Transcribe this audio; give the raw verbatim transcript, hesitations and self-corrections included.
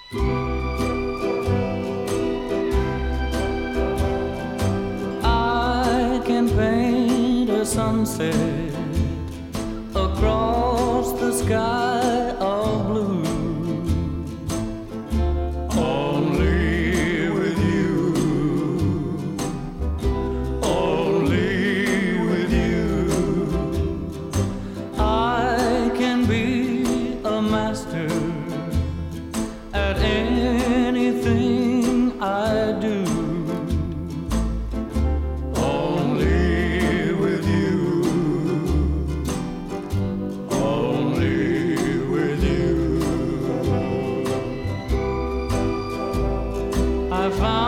I can paint a sunset across the sky of blue. Only with you, only with you, I can be a master at anything I do. Only with you, only with you, I found